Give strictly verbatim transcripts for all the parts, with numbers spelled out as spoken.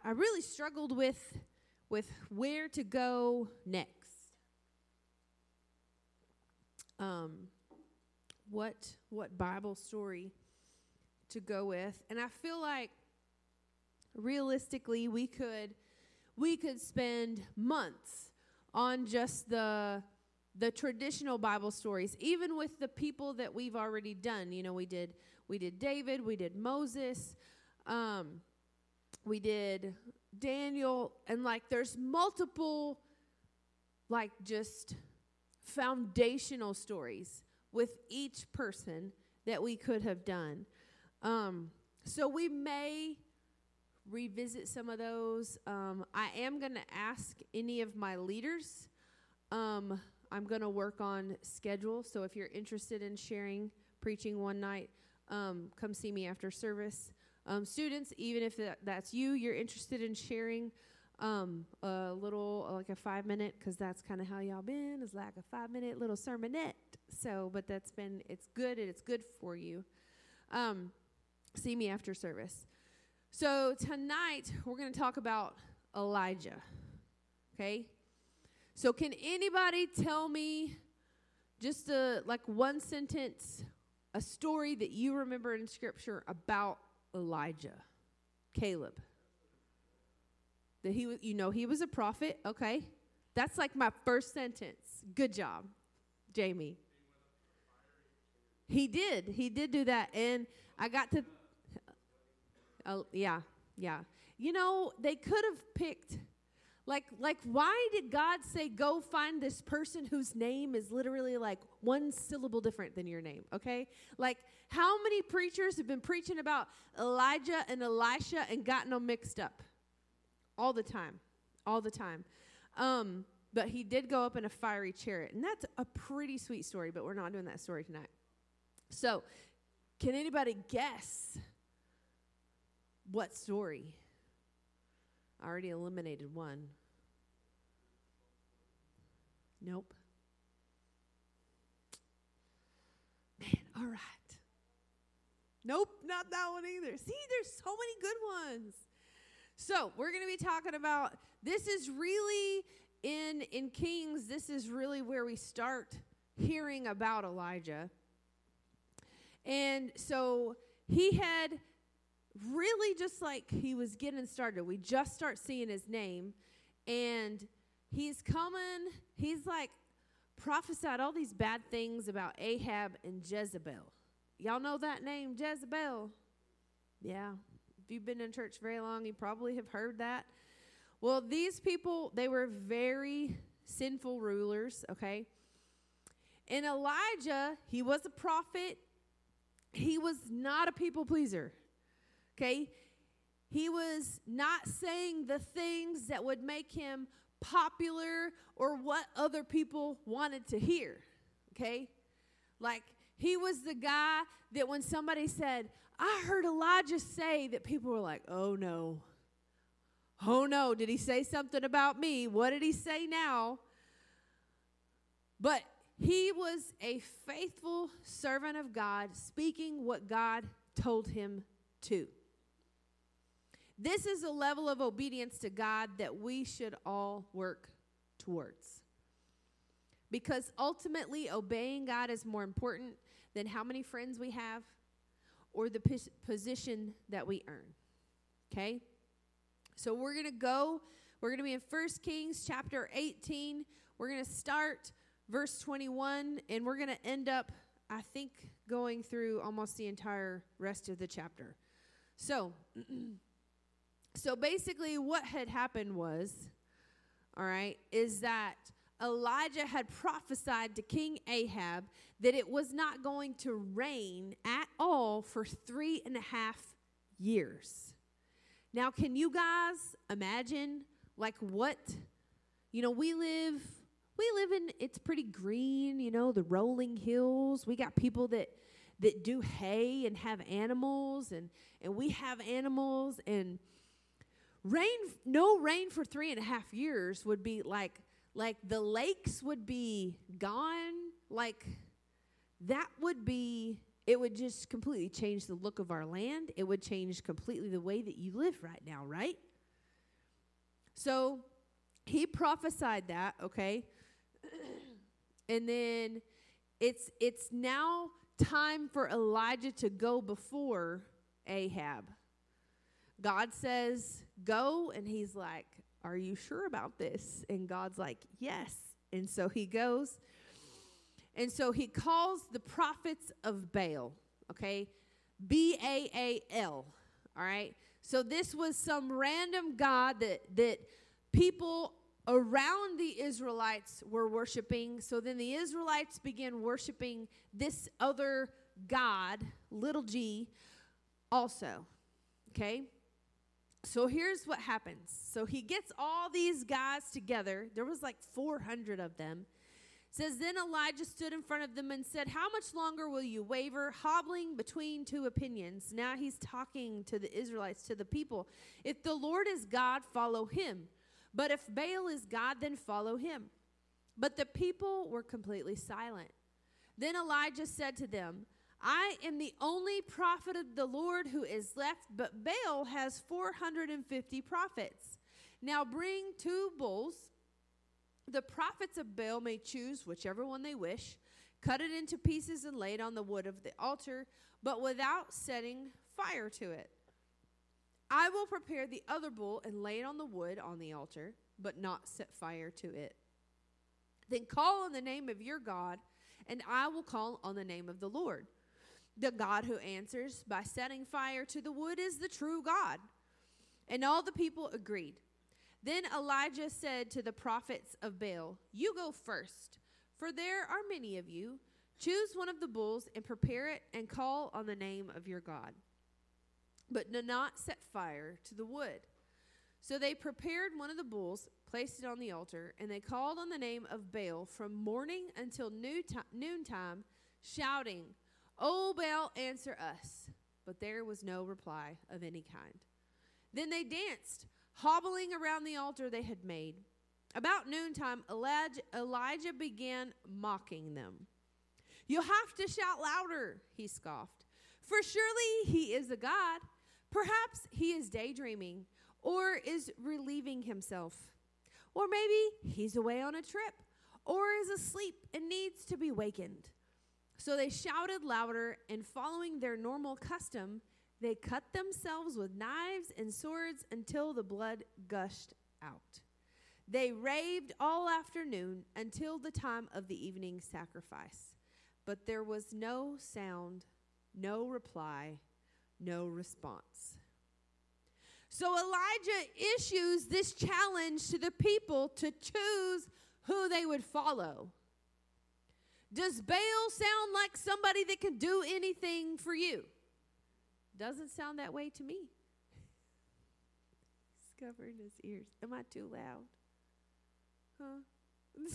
I really struggled with with where to go next. Um, what what Bible story to go with, and I feel like realistically we could we could spend months on just the the traditional Bible stories, even with the people that we've already done. You know, we did we did David, we did Moses, um, we did Daniel, and like there's multiple like just foundational stories with each person that we could have done. Um, so we may revisit some of those. Um, I am going to ask any of my leaders. Um, I'm going to work on schedule. So if you're interested in sharing, preaching one night, um, come see me after service. Um, students, even if that, that's you, you're interested in sharing um, a little, uh, like a five minute, because that's kind of how y'all been, is like a five minute little sermonette. So, but that's been, it's good and it's good for you. Um, see me after service. So tonight we're going to talk about Elijah. Okay? So can anybody tell me just a, like one sentence, a story that you remember in Scripture about Elijah? Caleb. That he was, you know, he was a prophet. Okay. That's like my first sentence. Good job, Jamie. He did. He did do that. And I got to, uh, yeah, yeah. You know, they could have picked, like, like, why did God say, go find this person whose name is literally like one syllable different than your name, okay? Like, how many preachers have been preaching about Elijah and Elisha and gotten them mixed up? All the time, all the time. Um, but he did go up in a fiery chariot, and that's a pretty sweet story, but we're not doing that story tonight. So, can anybody guess what story? I already eliminated one. Nope. Man, all right. Nope, not that one either. See, there's so many good ones. So, we're going to be talking about, this is really, in, in Kings, this is really where we start hearing about Elijah. And so, he had really just like he was getting started. We just start seeing his name, and he's coming, he's like prophesied all these bad things about Ahab and Jezebel. Y'all know that name, Jezebel? Yeah. If you've been in church very long, you probably have heard that. Well, these people, they were very sinful rulers, okay? And Elijah, he was a prophet. He was not a people pleaser, okay? He was not saying the things that would make him popular or what other people wanted to hear, okay? Like, he was the guy that when somebody said, I heard Elijah say, that people were like, oh, no. Oh, no. Did he say something about me? What did he say now? But he was a faithful servant of God, speaking what God told him to. This is a level of obedience to God that we should all work towards. Because ultimately, obeying God is more important than how many friends we have or the pos- position that we earn. Okay? So we're going to go, we're going to be in First Kings chapter eighteen. We're going to start verse twenty-one, and we're going to end up, I think, going through almost the entire rest of the chapter. So, so basically what had happened was, all right, is that Elijah had prophesied to King Ahab that it was not going to rain at all for three and a half years. Now, can you guys imagine, like, what, you know, we live, we live in, it's pretty green, you know, the rolling hills. We got people that, that do hay and have animals, and, and we have animals, and rain, no rain for three and a half years would be like, like the lakes would be gone, like that would be, it would just completely change the look of our land. It would change completely the way that you live right now, right? So he prophesied that, okay? And then it's it's now time for Elijah to go before Ahab. God says, go, and he's like, are you sure about this? And God's like, yes. And so he goes. And so he calls the prophets of Baal, okay? B A A L, all right? So this was some random god that, that people around the Israelites were worshiping. So then the Israelites began worshiping this other god, little g, also, okay? So here's what happens. So he gets all these guys together. There was like four hundred of them. It says, then Elijah stood in front of them and said, how much longer will you waver, hobbling between two opinions? Now he's talking to the Israelites, to the people. If the Lord is God, follow him. But if Baal is God, then follow him. But the people were completely silent. Then Elijah said to them, I am the only prophet of the Lord who is left, but Baal has four hundred fifty prophets. Now bring two bulls. The prophets of Baal may choose whichever one they wish, cut it into pieces and lay it on the wood of the altar, but without setting fire to it. I will prepare the other bull and lay it on the wood on the altar, but not set fire to it. Then call on the name of your God, and I will call on the name of the Lord. The God who answers by setting fire to the wood is the true God. And all the people agreed. Then Elijah said to the prophets of Baal, you go first, for there are many of you. Choose one of the bulls and prepare it and call on the name of your God. But do not set fire to the wood. So they prepared one of the bulls, placed it on the altar, and they called on the name of Baal from morning until noontime, shouting, O Baal, answer us. But there was no reply of any kind. Then they danced, hobbling around the altar they had made. About noontime, Elijah, Elijah began mocking them. You have to shout louder, he scoffed. For surely he is a god. Perhaps he is daydreaming or is relieving himself. Or maybe he's away on a trip or is asleep and needs to be wakened. So they shouted louder, and following their normal custom, they cut themselves with knives and swords until the blood gushed out. They raved all afternoon until the time of the evening sacrifice. But there was no sound, no reply, no response. So Elijah issues this challenge to the people to choose who they would follow. Does Baal sound like somebody that can do anything for you? Doesn't sound that way to me. He's covering his ears. Am I too loud? Huh?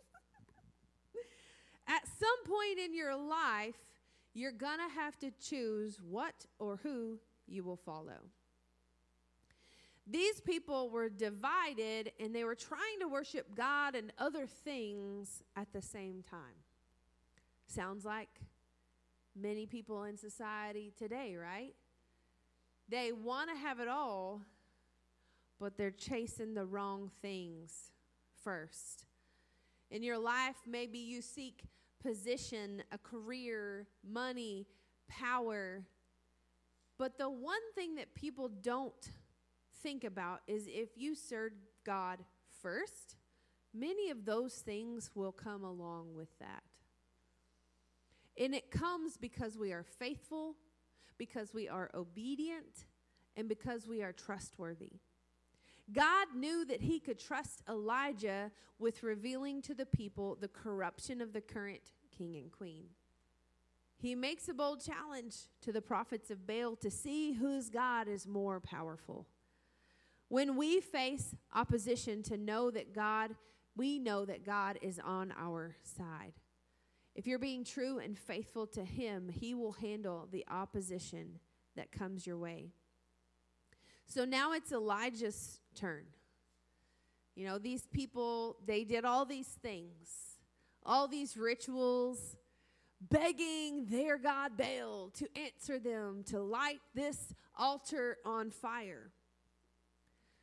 At some point in your life, you're going to have to choose what or who you will follow. These people were divided, and they were trying to worship God and other things at the same time. Sounds like many people in society today, right? They want to have it all, but they're chasing the wrong things first. In your life, maybe you seek position, a career, money, power. But the one thing that people don't think about is if you serve God first, many of those things will come along with that. And it comes because we are faithful, because we are obedient, and because we are trustworthy. God knew that he could trust Elijah with revealing to the people the corruption of the current king and queen. He makes a bold challenge to the prophets of Baal to see whose God is more powerful. When we face opposition, to know that God, we know that God is on our side. If you're being true and faithful to him, he will handle the opposition that comes your way. So now it's Elijah's turn. You know, these people, they did all these things, all these rituals, begging their god Baal to answer them, to light this altar on fire.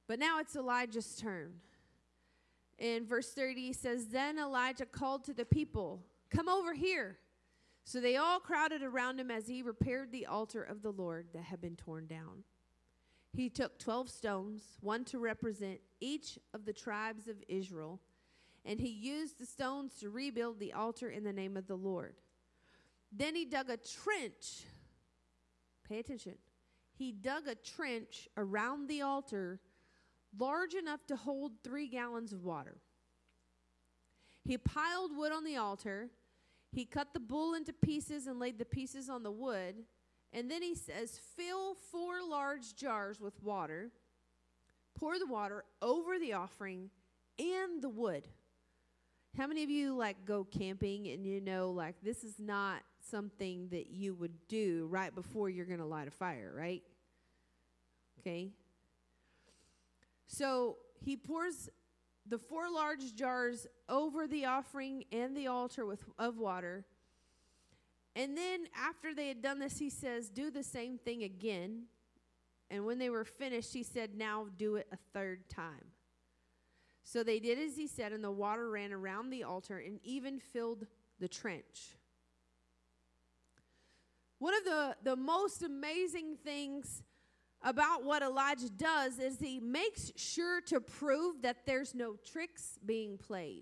But now it's Elijah's turn. In verse thirty, he says, then Elijah called to the people, come over here. So they all crowded around him as he repaired the altar of the Lord that had been torn down. He took twelve stones, one to represent each of the tribes of Israel, and he used the stones to rebuild the altar in the name of the Lord. Then he dug a trench. Pay attention. He dug a trench around the altar large enough to hold three gallons of water. He piled wood on the altar. He cut the bull into pieces and laid the pieces on the wood. And then he says, fill four large jars with water. Pour the water over the offering and the wood. How many of you like go camping and you know like this is not something that you would do right before you're going to light a fire, right? Okay. So he pours the four large jars over the offering and the altar with of water. And then after they had done this, he says, do the same thing again. And when they were finished, he said, now do it a third time. So they did as he said, and the water ran around the altar and even filled the trench. One of the, the most amazing things about what Elijah does is he makes sure to prove that there's no tricks being played.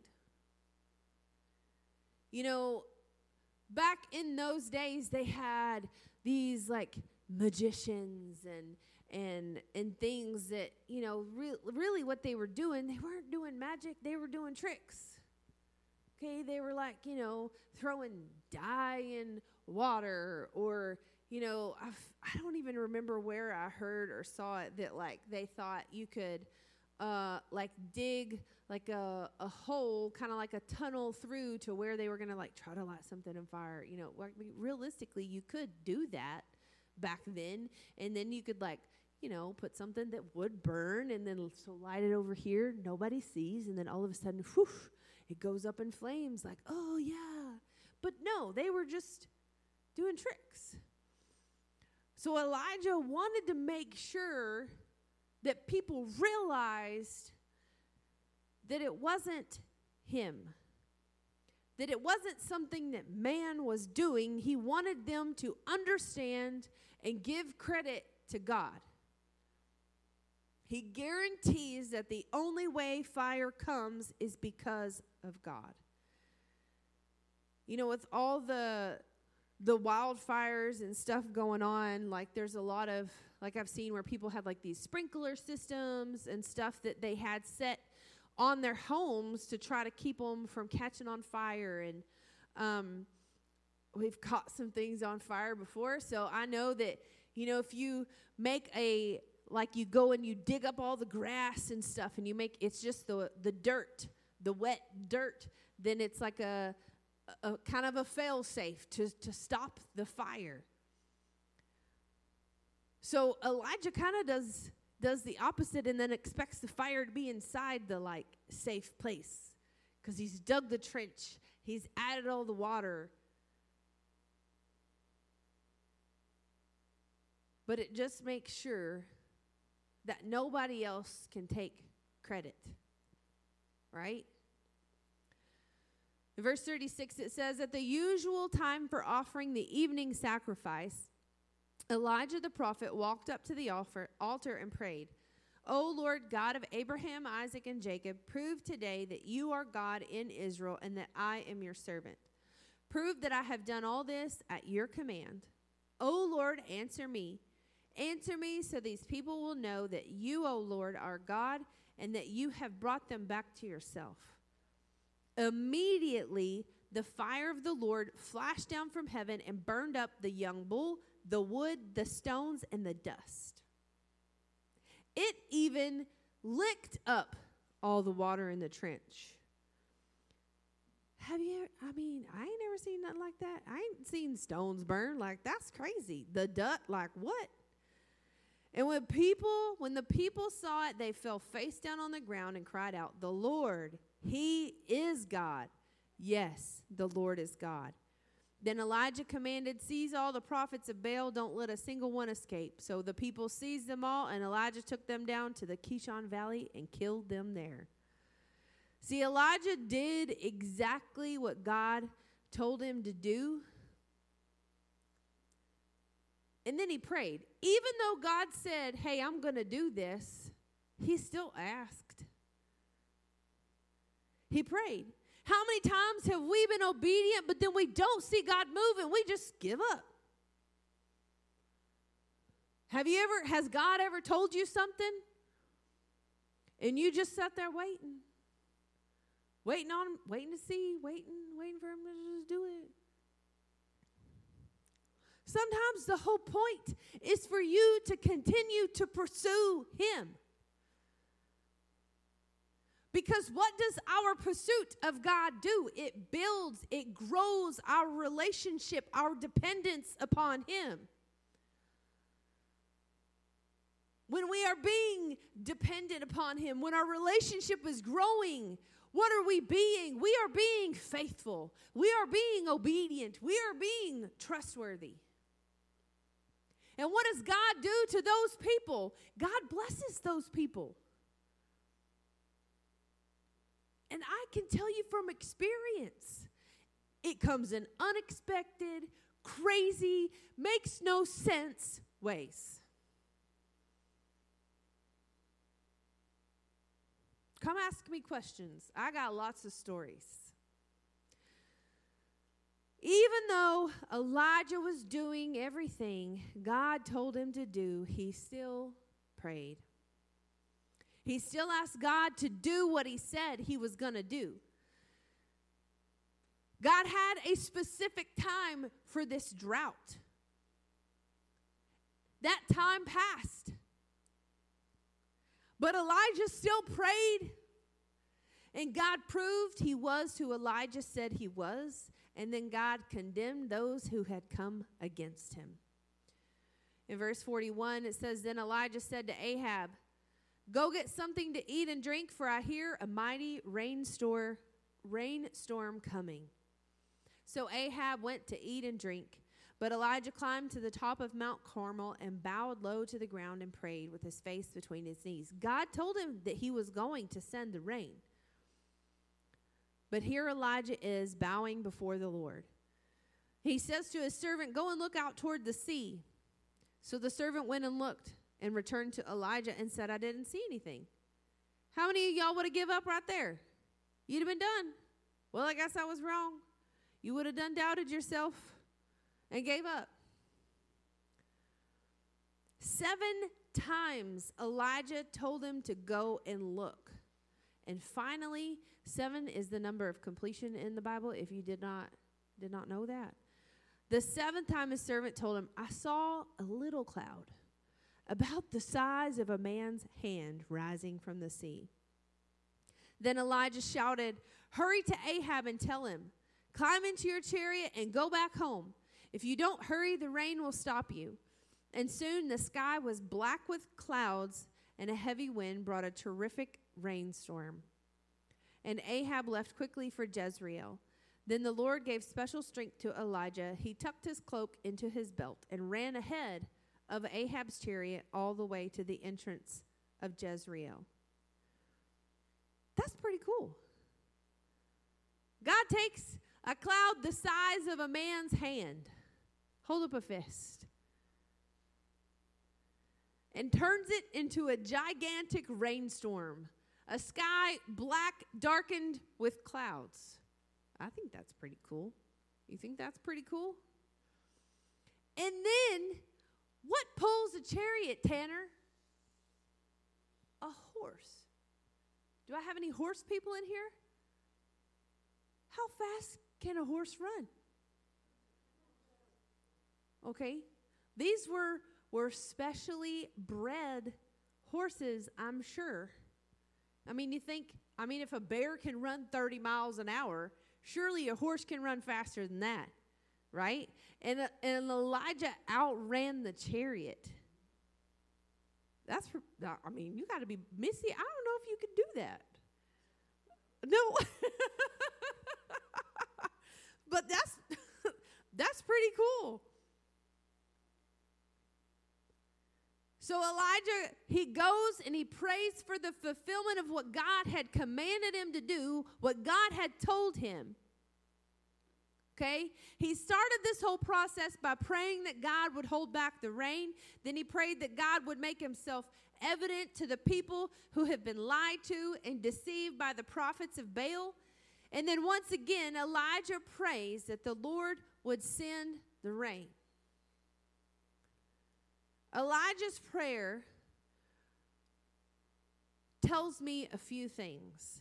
You know, back in those days, they had these like magicians and and and things that, you know, re- really what they were doing, they weren't doing magic, they were doing tricks. Okay, they were like, you know, throwing dye in water, or, you know, I've, I don't even remember where I heard or saw it that, like, they thought you could, uh, like, dig, like, a, a hole, kind of like a tunnel through to where they were going to, like, try to light something on fire. You know, like, realistically, you could do that back then, and then you could, like, you know, put something that would burn, and then so light it over here, nobody sees, and then all of a sudden, whoosh, it goes up in flames, like, oh, yeah. But no, they were just doing tricks. So Elijah wanted to make sure that people realized that it wasn't him, that it wasn't something that man was doing. He wanted them to understand and give credit to God. He guarantees that the only way fire comes is because of God. You know, with all the the wildfires and stuff going on, like there's a lot of, like I've seen where people have like these sprinkler systems and stuff that they had set on their homes to try to keep them from catching on fire. And um, we've caught some things on fire before. So I know that, you know, if you make a, like you go and you dig up all the grass and stuff and you make, it's just the the dirt, the wet dirt, then it's like a, a, a kind of a fail-safe to, to stop the fire. So Elijah kind of does does the opposite and then expects the fire to be inside the, like, safe place because he's dug the trench. He's added all the water. But it just makes sure that nobody else can take credit, right? In verse thirty-six, it says, at the usual time for offering the evening sacrifice, Elijah the prophet walked up to the altar and prayed, O Lord God of Abraham, Isaac, and Jacob, prove today that you are God in Israel and that I am your servant. Prove that I have done all this at your command. O Lord, answer me. Answer me so these people will know that you, O Lord, are God and that you have brought them back to yourself. Immediately, the fire of the Lord flashed down from heaven and burned up the young bull, the wood, the stones, and the dust. It even licked up all the water in the trench. Have you, I mean, I ain't never seen nothing like that. I ain't seen stones burn. Like, that's crazy. The dust, like, what? And when people, when the people saw it, they fell face down on the ground and cried out, the Lord, he is God. Yes, the Lord is God. Then Elijah commanded, seize all the prophets of Baal, don't let a single one escape. So the people seized them all, and Elijah took them down to the Kishon Valley and killed them there. See, Elijah did exactly what God told him to do. And then he prayed. Even though God said, hey, I'm going to do this, he still asked. He prayed. How many times have we been obedient, but then we don't see God move and we just give up? Have you ever, has God ever told you something and you just sat there waiting? Waiting on him, waiting to see, waiting, waiting for him to just do it. Sometimes the whole point is for you to continue to pursue him. Because what does our pursuit of God do? It builds, it grows our relationship, our dependence upon him. When we are being dependent upon him, when our relationship is growing, what are we being? We are being faithful. We are being obedient. We are being trustworthy. And what does God do to those people? God blesses those people. And I can tell you from experience, it comes in unexpected, crazy, makes no sense ways. Come ask me questions. I got lots of stories. Even though Elijah was doing everything God told him to do, he still prayed. He still asked God to do what he said he was going to do. God had a specific time for this drought. That time passed. But Elijah still prayed. And God proved he was who Elijah said he was. And then God condemned those who had come against him. In verse forty-one, it says, then Elijah said to Ahab, go get something to eat and drink, for I hear a mighty rainstorm, rainstorm coming. So Ahab went to eat and drink. But Elijah climbed to the top of Mount Carmel and bowed low to the ground and prayed with his face between his knees. God told him that he was going to send the rain. But here Elijah is bowing before the Lord. He says to his servant, go and look out toward the sea. So the servant went and looked and returned to Elijah and said, I didn't see anything. How many of y'all would have given up right there? You'd have been done. Well, I guess I was wrong. You would have done doubted yourself and gave up. Seven times Elijah told him to go and look. And finally, seven is the number of completion in the Bible, if you did not, did not know that. The seventh time his servant told him, I saw a little cloud about the size of a man's hand rising from the sea. Then Elijah shouted, hurry to Ahab and tell him, climb into your chariot and go back home. If you don't hurry, the rain will stop you. And soon the sky was black with clouds, and a heavy wind brought a terrific rainstorm. And Ahab left quickly for Jezreel. Then the Lord gave special strength to Elijah. He tucked his cloak into his belt and ran ahead of Ahab's chariot all the way to the entrance of Jezreel. That's pretty cool. God takes a cloud the size of a man's hand, hold up a fist, and turns it into a gigantic rainstorm, a sky black darkened with clouds. I think that's pretty cool. You think that's pretty cool? And then, what pulls a chariot, Tanner? A horse. Do I have any horse people in here? How fast can a horse run? Okay. These were, were specially bred horses, I'm sure. I mean, you think, I mean, if a bear can run thirty miles an hour, surely a horse can run faster than that, right? And, uh, and Elijah outran the chariot. That's, for, I mean, you got to be Missy. I don't know if you could do that. No. But that's, That's pretty cool. So Elijah, he goes and he prays for the fulfillment of what God had commanded him to do, what God had told him. Okay? He started this whole process by praying that God would hold back the rain. Then he prayed that God would make himself evident to the people who have been lied to and deceived by the prophets of Baal. And then once again, Elijah prays that the Lord would send the rain. Elijah's prayer tells me a few things.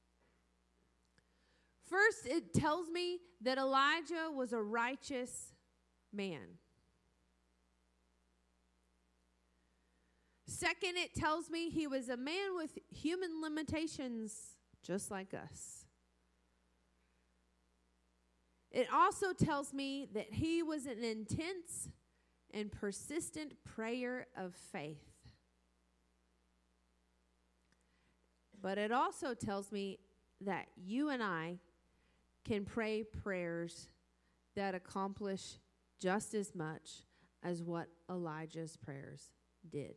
First, it tells me that Elijah was a righteous man. Second, it tells me he was a man with human limitations just like us. It also tells me that he was an intense and persistent prayer of faith. But it also tells me that you and I can pray prayers that accomplish just as much as what Elijah's prayers did.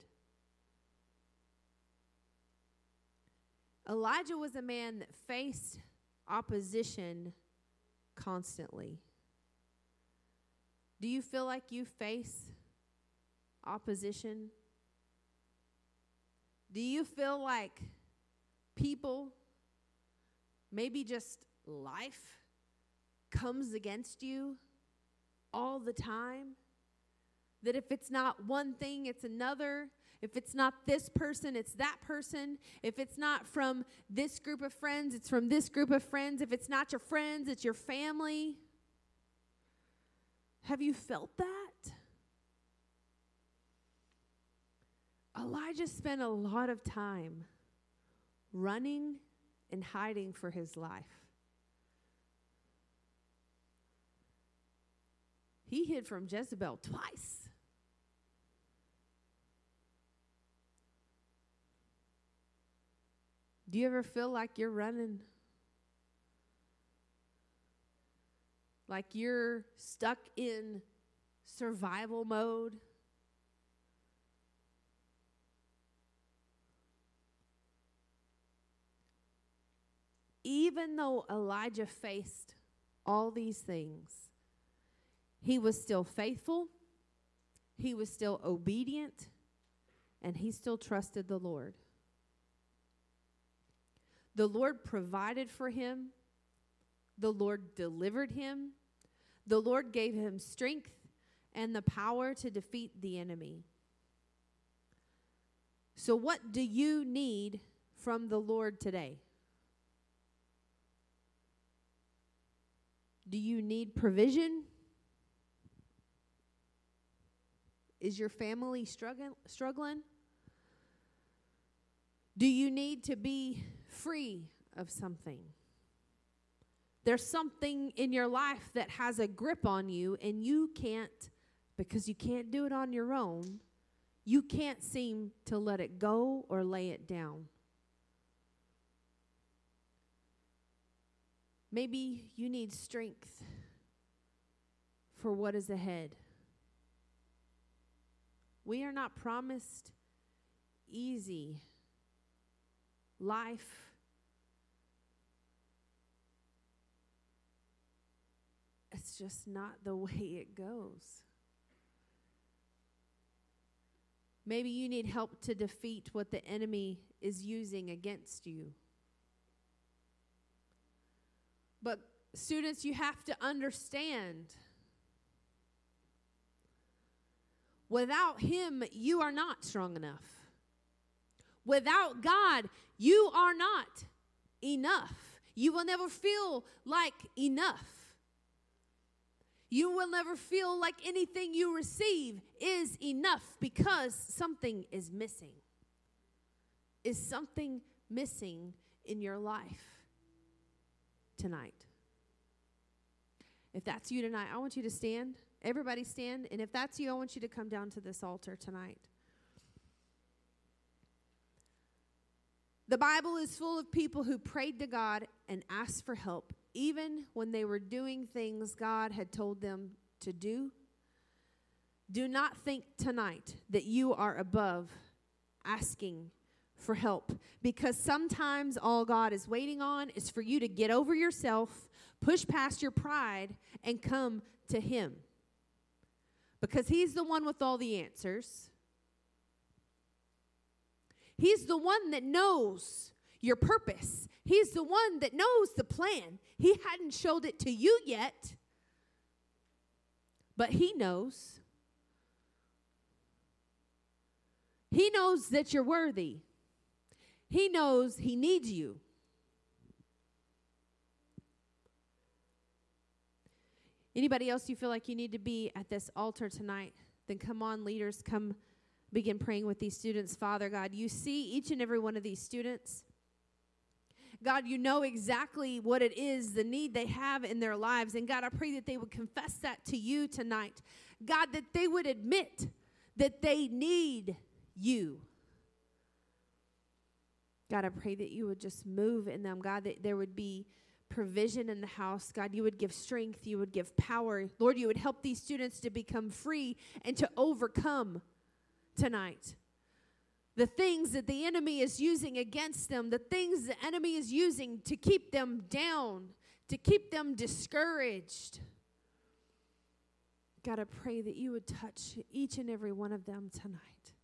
Elijah was a man that faced opposition constantly. Do you feel like you face opposition? Do you feel like people, maybe just life, comes against you all the time? That if it's not one thing, it's another. If it's not this person, it's that person. If it's not from this group of friends, it's from this group of friends. If it's not your friends, it's your family. Have you felt that? Elijah spent a lot of time running and hiding for his life. He hid from Jezebel twice. Do you ever feel like you're running? Like you're stuck in survival mode? Even though Elijah faced all these things, he was still faithful, he was still obedient, and he still trusted the Lord. The Lord provided for him. The Lord delivered him. The Lord gave him strength and the power to defeat the enemy. So what do you need from the Lord today? Do you need provision? Is your family struggling? struggling? Do you need to be free of something? There's something in your life that has a grip on you, and you can't, because you can't do it on your own, you can't seem to let it go or lay it down. Maybe you need strength for what is ahead. We are not promised easy life. It's just not the way it goes. Maybe you need help to defeat what the enemy is using against you. But students, you have to understand, without him, you are not strong enough. Without God, you are not enough. You will never feel like enough. You will never feel like anything you receive is enough because something is missing. Is something missing in your life tonight? If that's you tonight, I want you to stand. Everybody stand. And if that's you, I want you to come down to this altar tonight. The Bible is full of people who prayed to God and asked for help, even when they were doing things God had told them to do. Do not think tonight that you are above asking for help, because sometimes all God is waiting on is for you to get over yourself, push past your pride, and come to Him. Because He's the one with all the answers. He's the one that knows your purpose. He's the one that knows the plan. He hadn't showed it to you yet, but He knows. He knows that you're worthy. He knows He needs you. Anybody else you feel like you need to be at this altar tonight? Then come on, leaders, come begin praying with these students. Father God, you see each and every one of these students. God, you know exactly what it is, the need they have in their lives. And God, I pray that they would confess that to you tonight. God, that they would admit that they need you. God, I pray that you would just move in them. God, that there would be provision in the house. God, you would give strength. You would give power. Lord, you would help these students to become free and to overcome tonight the things that the enemy is using against them, the things the enemy is using to keep them down, to keep them discouraged. God, I pray that you would touch each and every one of them tonight.